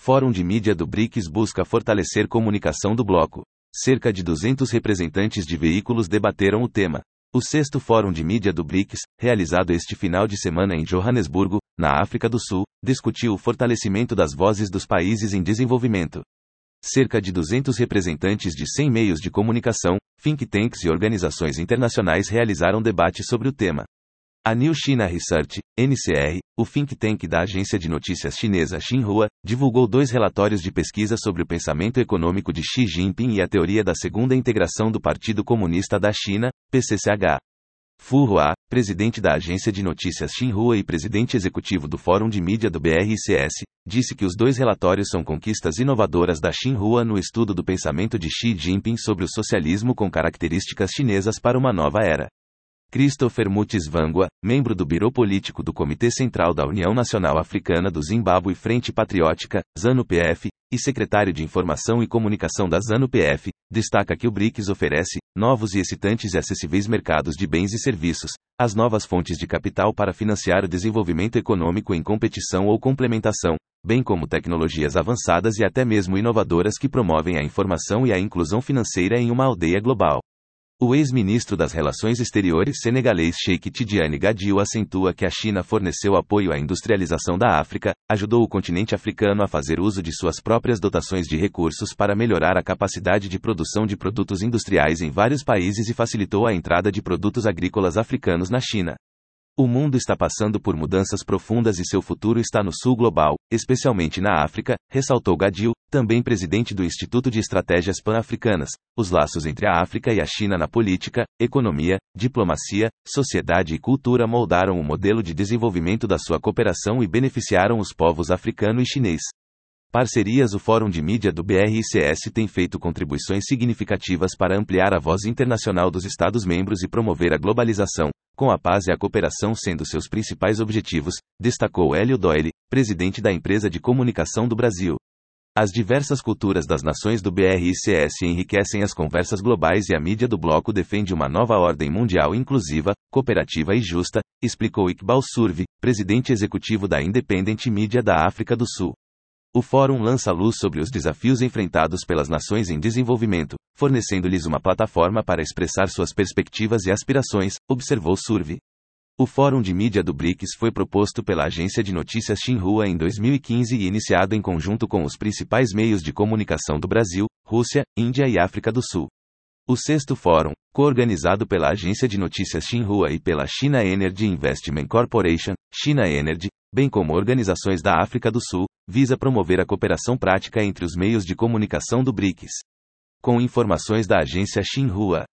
Fórum de Mídia do BRICS busca fortalecer comunicação do bloco. Cerca de 200 representantes de veículos debateram o tema. O 6º Fórum de Mídia do BRICS, realizado este final de semana em Joanesburgo, na África do Sul, discutiu o fortalecimento das vozes dos países em desenvolvimento. Cerca de 200 representantes de 100 meios de comunicação, think tanks e organizações internacionais realizaram debate sobre o tema. A New China Research, NCR, o think tank da agência de notícias chinesa Xinhua, divulgou 2 relatórios de pesquisa sobre o pensamento econômico de Xi Jinping e a teoria da segunda integração do Partido Comunista da China, PCCH. Fu Hua, presidente da agência de notícias Xinhua e presidente executivo do Fórum de Mídia do BRICS, disse que os 2 relatórios são conquistas inovadoras da Xinhua no estudo do pensamento de Xi Jinping sobre o socialismo com características chinesas para uma nova era. Christopher Mutsvangwa, membro do Biro Político do Comitê Central da União Nacional Africana do Zimbábue Frente Patriótica, ZANU-PF, e secretário de Informação e Comunicação da ZANU-PF, destaca que o BRICS oferece novos e excitantes e acessíveis mercados de bens e serviços, as novas fontes de capital para financiar o desenvolvimento econômico em competição ou complementação, bem como tecnologias avançadas e até mesmo inovadoras que promovem a informação e a inclusão financeira em uma aldeia global. O ex-ministro das Relações Exteriores senegalês Cheikh Tidiane Gadio acentua que a China forneceu apoio à industrialização da África, ajudou o continente africano a fazer uso de suas próprias dotações de recursos para melhorar a capacidade de produção de produtos industriais em vários países e facilitou a entrada de produtos agrícolas africanos na China. O mundo está passando por mudanças profundas e seu futuro está no sul global, especialmente na África, ressaltou Gadio, também presidente do Instituto de Estratégias Pan-Africanas. Os laços entre a África e a China na política, economia, diplomacia, sociedade e cultura moldaram o modelo de desenvolvimento da sua cooperação e beneficiaram os povos africano e chinês. Parcerias. O Fórum de Mídia do BRICS tem feito contribuições significativas para ampliar a voz internacional dos Estados-membros e promover a globalização, com a paz e a cooperação sendo seus principais objetivos, destacou Hélio Doyle, presidente da Empresa de Comunicação do Brasil. As diversas culturas das nações do BRICS enriquecem as conversas globais e a mídia do bloco defende uma nova ordem mundial inclusiva, cooperativa e justa, explicou Iqbal Survi, presidente executivo da Independent Media da África do Sul. O fórum lança luz sobre os desafios enfrentados pelas nações em desenvolvimento, fornecendo-lhes uma plataforma para expressar suas perspectivas e aspirações, observou Survi. O Fórum de Mídia do BRICS foi proposto pela agência de notícias Xinhua em 2015 e iniciado em conjunto com os principais meios de comunicação do Brasil, Rússia, Índia e África do Sul. O 6º Fórum, co-organizado pela agência de notícias Xinhua e pela China Energy Investment Corporation, China Energy, bem como organizações da África do Sul, visa promover a cooperação prática entre os meios de comunicação do BRICS. Com informações da agência Xinhua.